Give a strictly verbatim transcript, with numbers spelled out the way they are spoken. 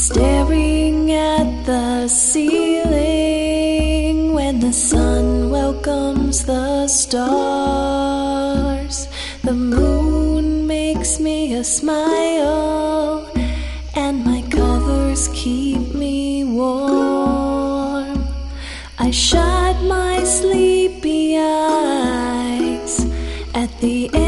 Staring at the ceiling when the sun welcomes the stars. The moon makes me a smile, and my covers keep me warm. I shut my sleepy eyes at the end